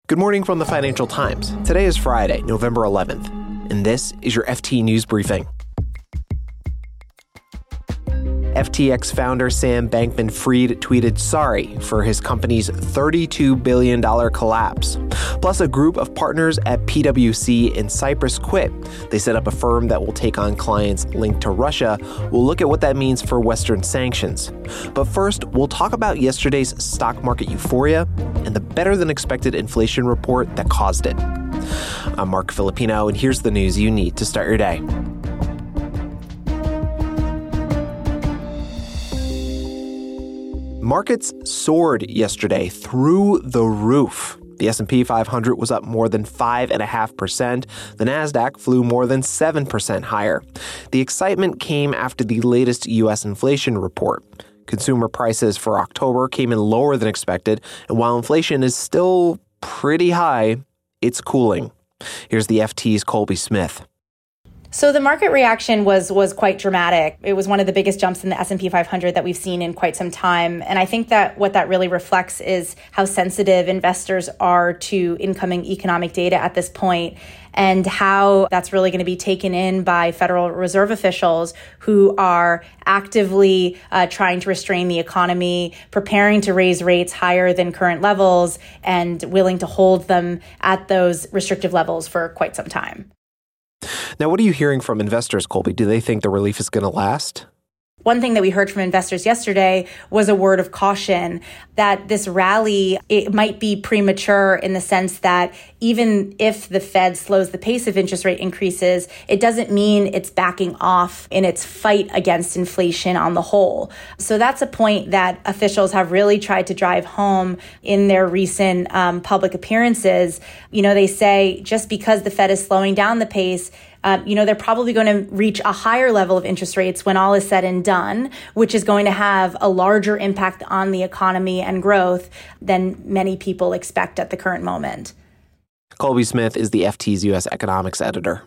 Good morning from the Financial Times. Today is Friday, November 11th, and this is your FT News Briefing. FTX founder Sam Bankman-Fried tweeted sorry for his company's $32 billion collapse. Plus, a group of partners at PwC in Cyprus quit. They set up a firm that will take on clients linked to Russia. We'll look at what that means for Western sanctions. But first, we'll talk about yesterday's stock market euphoria and the better-than-expected inflation report that caused it. I'm Mark Filipino, and here's the news you need to start your day. Markets soared yesterday through the roof. The S&P 500 was up more than 5.5%. The Nasdaq flew more than 7% higher. The excitement came after the latest U.S. inflation report. Consumer prices for October came in lower than expected, and while inflation is still pretty high, it's cooling. Here's the FT's Colby Smith. So the market reaction was quite dramatic. It was one of the biggest jumps in the S&P 500 that we've seen in quite some time. And I think that what that really reflects is how sensitive investors are to incoming economic data at this point, and how that's really going to be taken in by Federal Reserve officials who are actively trying to restrain the economy, preparing to raise rates higher than current levels, and willing to hold them at those restrictive levels for quite some time. Now, what are you hearing from investors, Colby? Do they think the relief is going to last? One thing that we heard from investors yesterday was a word of caution that this rally, it might be premature in the sense that even if the Fed slows the pace of interest rate increases, it doesn't mean it's backing off in its fight against inflation on the whole. So that's a point that officials have really tried to drive home in their recent public appearances. You know, they say just because the Fed is slowing down the pace, they're probably going to reach a higher level of interest rates when all is said and done, which is going to have a larger impact on the economy and growth than many people expect at the current moment. Colby Smith is the FT's U.S. economics editor.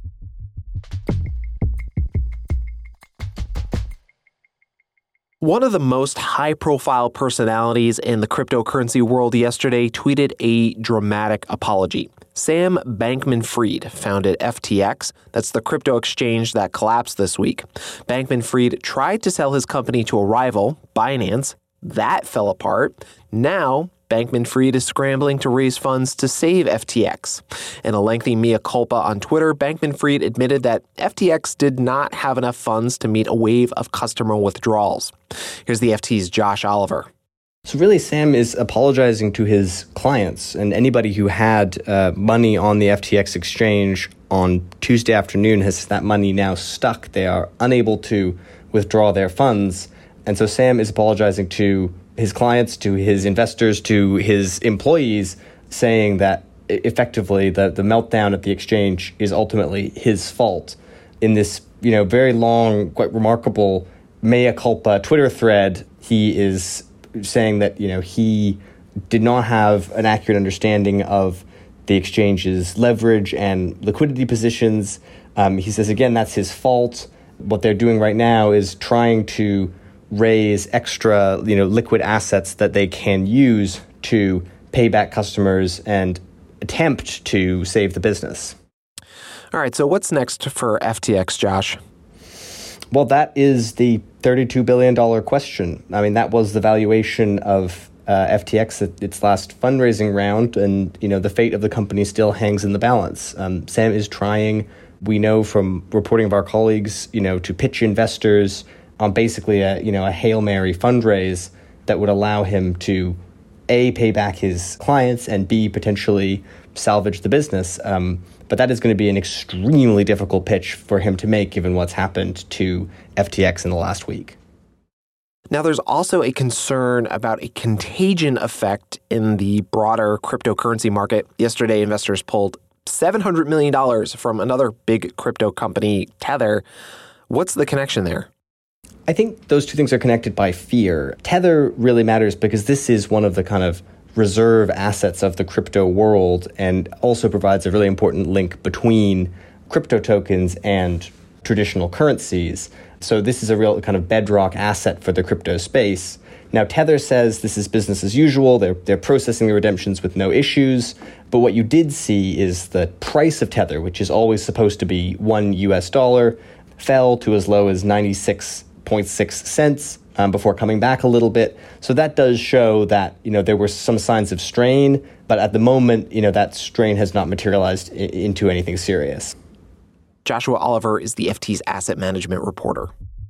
One of the most high-profile personalities in the cryptocurrency world yesterday tweeted a dramatic apology. Sam Bankman-Fried founded FTX. That's the crypto exchange that collapsed this week. Bankman-Fried tried to sell his company to a rival, Binance. That fell apart. Now, Bankman-Fried is scrambling to raise funds to save FTX. In a lengthy mea culpa on Twitter, Bankman-Fried admitted that FTX did not have enough funds to meet a wave of customer withdrawals. Here's the FT's Josh Oliver. So really, Sam is apologizing to his clients and anybody who had money on the FTX exchange on Tuesday afternoon has that money now stuck. They are unable to withdraw their funds. And so Sam is apologizing to his clients, to his investors, to his employees, saying that effectively the meltdown at the exchange is ultimately his fault. In this, very long, quite remarkable mea culpa Twitter thread, he is saying that, he did not have an accurate understanding of the exchange's leverage and liquidity positions. He says, again, that's his fault. What they're doing right now is trying to raise extra, liquid assets that they can use to pay back customers and attempt to save the business. All right, so what's next for FTX, Josh? Well, that is the $32 billion question. I mean, that was the valuation of FTX at its last fundraising round, and, the fate of the company still hangs in the balance. Sam is trying, we know from reporting of our colleagues, to pitch investors on basically a Hail Mary fundraise that would allow him to, A, pay back his clients, and B, potentially salvage the business. But that is going to be an extremely difficult pitch for him to make, given what's happened to FTX in the last week. Now, there's also a concern about a contagion effect in the broader cryptocurrency market. Yesterday, investors pulled $700 million from another big crypto company, Tether. What's the connection there? I think those two things are connected by fear. Tether really matters because this is one of the kind of reserve assets of the crypto world and also provides a really important link between crypto tokens and traditional currencies. So this is a real kind of bedrock asset for the crypto space. Now, Tether says this is business as usual. They're processing the redemptions with no issues. But what you did see is the price of Tether, which is always supposed to be $1, fell to as low as 96.6 cents before coming back a little bit. So that does show that, there were some signs of strain. But at the moment, that strain has not materialized into anything serious. Joshua Oliver is the FT's asset management reporter.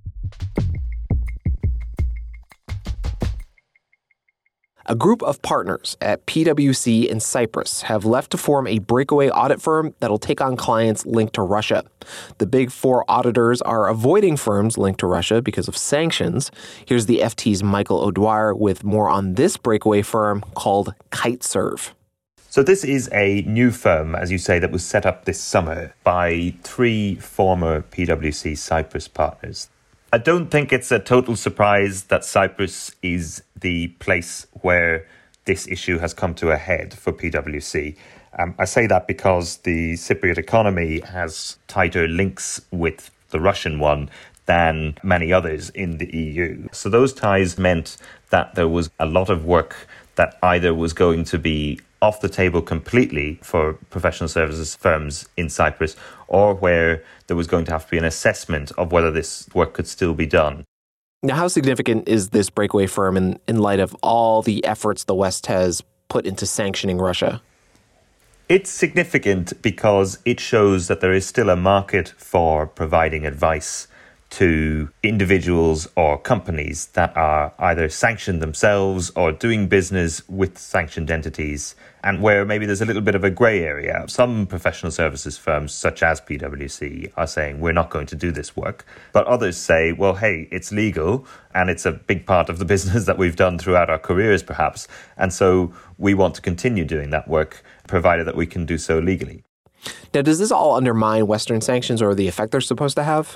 A group of partners at PwC in Cyprus have left to form a breakaway audit firm that'll take on clients linked to Russia. The Big Four auditors are avoiding firms linked to Russia because of sanctions. Here's the FT's Michael O'Dwyer with more on this breakaway firm called Kitesurf. So this is a new firm, as you say, that was set up this summer by 3 former PwC Cyprus partners. I don't think it's a total surprise that Cyprus is the place where this issue has come to a head for PwC. I say that because the Cypriot economy has tighter links with the Russian one than many others in the EU. So those ties meant that there was a lot of work that either was going to be off the table completely for professional services firms in Cyprus, or where there was going to have to be an assessment of whether this work could still be done. Now, how significant is this breakaway firm in light of all the efforts the West has put into sanctioning Russia? It's significant because it shows that there is still a market for providing advice to individuals or companies that are either sanctioned themselves or doing business with sanctioned entities, and where maybe there's a little bit of a grey area. Some professional services firms, such as PwC, are saying, we're not going to do this work. But others say, well, hey, it's legal, and it's a big part of the business that we've done throughout our careers, perhaps. And so we want to continue doing that work, provided that we can do so legally. Now, does this all undermine Western sanctions or the effect they're supposed to have?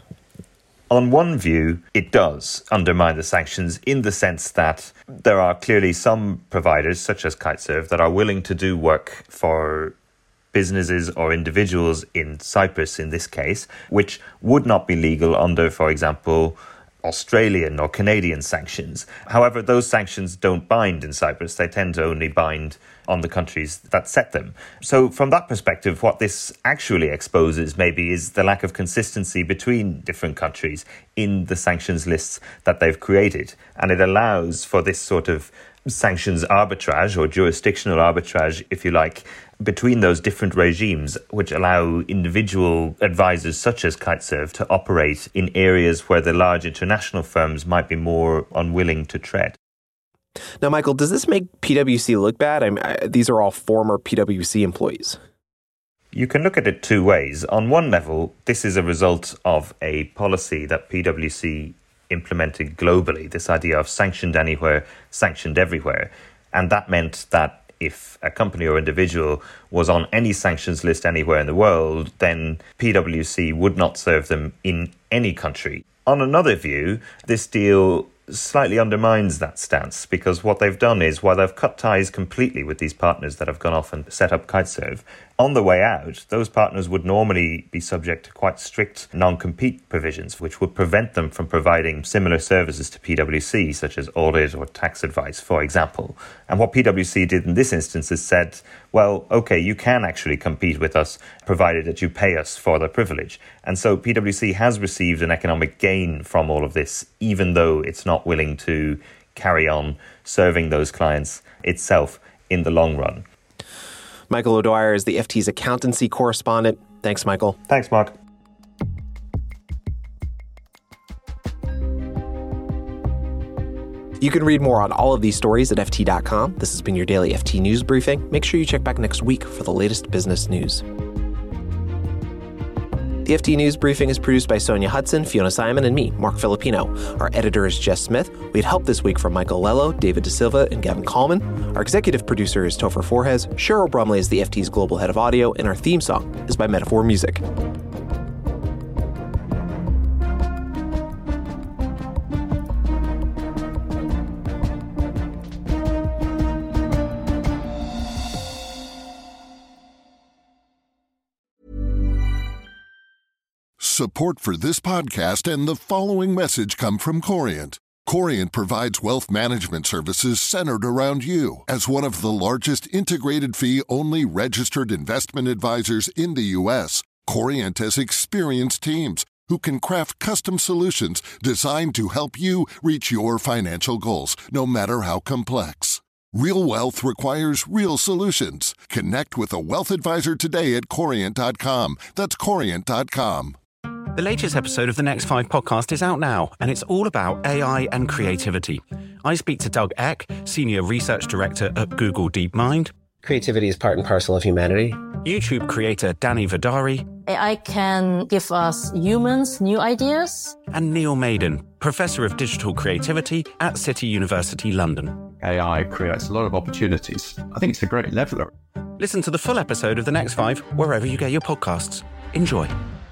On one view, it does undermine the sanctions in the sense that there are clearly some providers, such as Kitesurf, that are willing to do work for businesses or individuals in Cyprus, in this case, which would not be legal under, for example, Australian or Canadian sanctions. However, those sanctions don't bind in Cyprus. They tend to only bind on the countries that set them. So from that perspective, what this actually exposes maybe is the lack of consistency between different countries in the sanctions lists that they've created. And it allows for this sort of sanctions arbitrage or jurisdictional arbitrage, if you like, between those different regimes, which allow individual advisors such as Kitesurf to operate in areas where the large international firms might be more unwilling to tread. Now, Michael, does this make PwC look bad? These are all former PwC employees. You can look at it two ways. On one level, this is a result of a policy that PwC implemented globally, this idea of sanctioned anywhere, sanctioned everywhere. And that meant that if a company or individual was on any sanctions list anywhere in the world, then PwC would not serve them in any country. On another view, this deal slightly undermines that stance, because what they've done is, while they've cut ties completely with these partners that have gone off and set up Kitesurf, on the way out, those partners would normally be subject to quite strict non-compete provisions, which would prevent them from providing similar services to PwC, such as audit or tax advice, for example. And what PwC did in this instance is said, well, okay, you can actually compete with us, provided that you pay us for the privilege. And so PwC has received an economic gain from all of this, even though it's not willing to carry on serving those clients itself in the long run. Michael O'Dwyer is the FT's accountancy correspondent. Thanks, Michael. Thanks, Mark. You can read more on all of these stories at FT.com. This has been your daily FT News Briefing. Make sure you check back next week for the latest business news. The FT News Briefing is produced by Sonia Hudson, Fiona Simon, and me, Mark Filipino. Our editor is Jess Smith. We had help this week from Michael Lello, David De Silva, and Gavin Coleman. Our executive producer is Topher Forhez. Cheryl Brumley is the FT's global head of audio, and our theme song is by Metaphor Music. Support for this podcast and the following message come from Corient. Corient provides wealth management services centered around you. As one of the largest integrated fee-only registered investment advisors in the U.S., Corient has experienced teams who can craft custom solutions designed to help you reach your financial goals, no matter how complex. Real wealth requires real solutions. Connect with a wealth advisor today at Corient.com. That's Corient.com. The latest episode of the Next 5 podcast is out now, and it's all about AI and creativity. I speak to Doug Eck, Senior Research Director at Google DeepMind. Creativity is part and parcel of humanity. YouTube creator Danny Vidari. AI can give us humans new ideas. And Neil Maiden, Professor of Digital Creativity at City University London. AI creates a lot of opportunities. I think it's a great leveler. Listen to the full episode of The Next 5 wherever you get your podcasts. Enjoy.